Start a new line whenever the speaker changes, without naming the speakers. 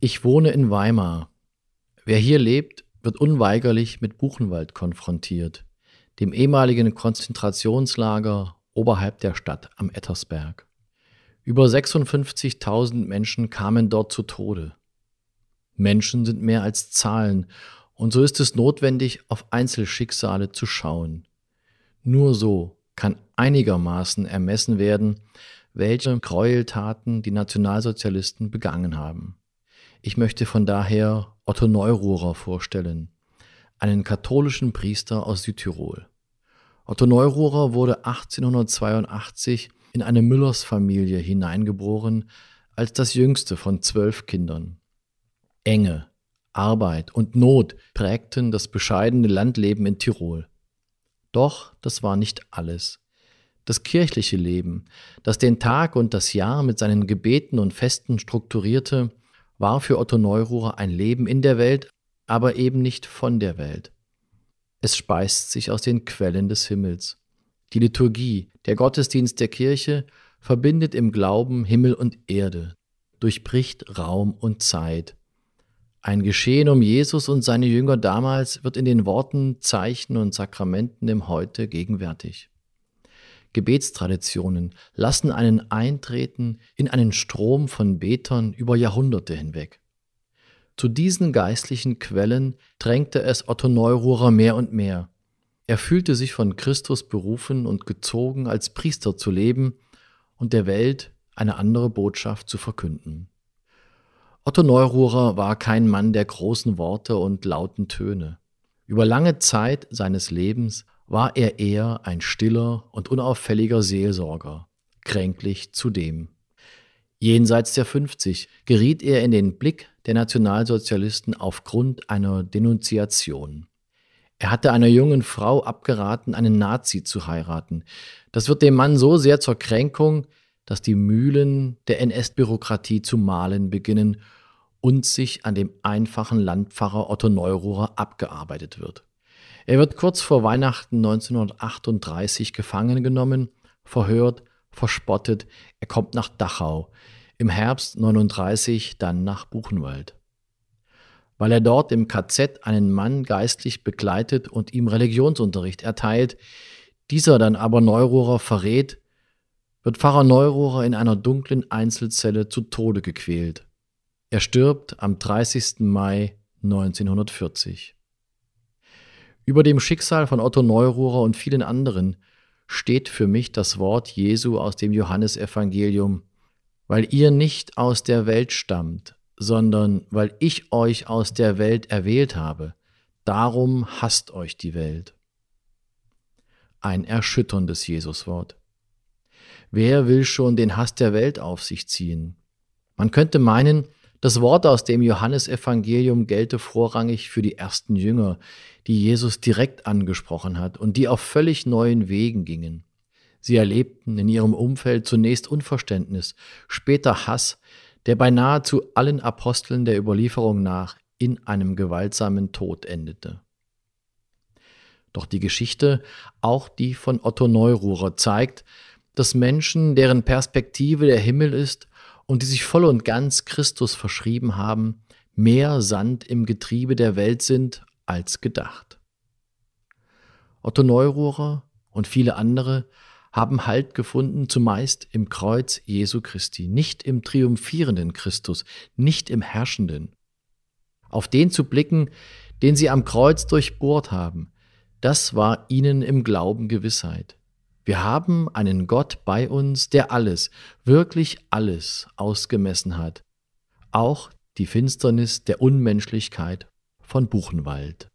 Ich wohne in Weimar. Wer hier lebt, wird unweigerlich mit Buchenwald konfrontiert, dem ehemaligen Konzentrationslager oberhalb der Stadt am Ettersberg. Über 56.000 Menschen kamen dort zu Tode. Menschen sind mehr als Zahlen, und so ist es notwendig, auf Einzelschicksale zu schauen. Nur so kann einigermaßen ermessen werden, welche Gräueltaten die Nationalsozialisten begangen haben. Ich möchte von daher Otto Neururer vorstellen, einen katholischen Priester aus Südtirol. Otto Neururer wurde 1882 in eine Müllersfamilie hineingeboren, als das jüngste von 12 Kindern. Enge, Arbeit und Not prägten das bescheidene Landleben in Tirol. Doch das war nicht alles. Das kirchliche Leben, das den Tag und das Jahr mit seinen Gebeten und Festen strukturierte, war für Otto Neururer ein Leben in der Welt, aber eben nicht von der Welt. Es speist sich aus den Quellen des Himmels. Die Liturgie, der Gottesdienst der Kirche, verbindet im Glauben Himmel und Erde, durchbricht Raum und Zeit. Ein Geschehen um Jesus und seine Jünger damals wird in den Worten, Zeichen und Sakramenten im Heute gegenwärtig. Gebetstraditionen lassen einen eintreten in einen Strom von Betern über Jahrhunderte hinweg. Zu diesen geistlichen Quellen drängte es Otto Neururer mehr und mehr. Er fühlte sich von Christus berufen und gezogen, als Priester zu leben und der Welt eine andere Botschaft zu verkünden. Otto Neururer war kein Mann der großen Worte und lauten Töne. Über lange Zeit seines Lebens war er eher ein stiller und unauffälliger Seelsorger, kränklich zudem. Jenseits der 50 geriet er in den Blick der Nationalsozialisten aufgrund einer Denunziation. Er hatte einer jungen Frau abgeraten, einen Nazi zu heiraten. Das wird dem Mann so sehr zur Kränkung, dass die Mühlen der NS-Bürokratie zu mahlen beginnen und sich an dem einfachen Landpfarrer Otto Neururer abgearbeitet wird. Er wird kurz vor Weihnachten 1938 gefangen genommen, verhört, verspottet. Er kommt nach Dachau, im Herbst 1939 dann nach Buchenwald. Weil er dort im KZ einen Mann geistlich begleitet und ihm Religionsunterricht erteilt, dieser dann aber Neururer verrät, wird Pfarrer Neururer in einer dunklen Einzelzelle zu Tode gequält. Er stirbt am 30. Mai 1940. Über dem Schicksal von Otto Neururer und vielen anderen steht für mich das Wort Jesu aus dem Johannesevangelium: Weil ihr nicht aus der Welt stammt, sondern weil ich euch aus der Welt erwählt habe, darum hasst euch die Welt. Ein erschütterndes Jesuswort. Wer will schon den Hass der Welt auf sich ziehen? Man könnte meinen, das Wort aus dem Johannesevangelium gelte vorrangig für die ersten Jünger, die Jesus direkt angesprochen hat und die auf völlig neuen Wegen gingen. Sie erlebten in ihrem Umfeld zunächst Unverständnis, später Hass, der bei nahezu allen Aposteln der Überlieferung nach in einem gewaltsamen Tod endete. Doch die Geschichte, auch die von Otto Neururer, zeigt, dass Menschen, deren Perspektive der Himmel ist und die sich voll und ganz Christus verschrieben haben, mehr Sand im Getriebe der Welt sind als gedacht. Otto Neururer und viele andere haben Halt gefunden, zumeist im Kreuz Jesu Christi, nicht im triumphierenden Christus, nicht im Herrschenden. Auf den zu blicken, den sie am Kreuz durchbohrt haben, das war ihnen im Glauben Gewissheit. Wir haben einen Gott bei uns, der alles, wirklich alles ausgemessen hat, auch die Finsternis der Unmenschlichkeit von Buchenwald.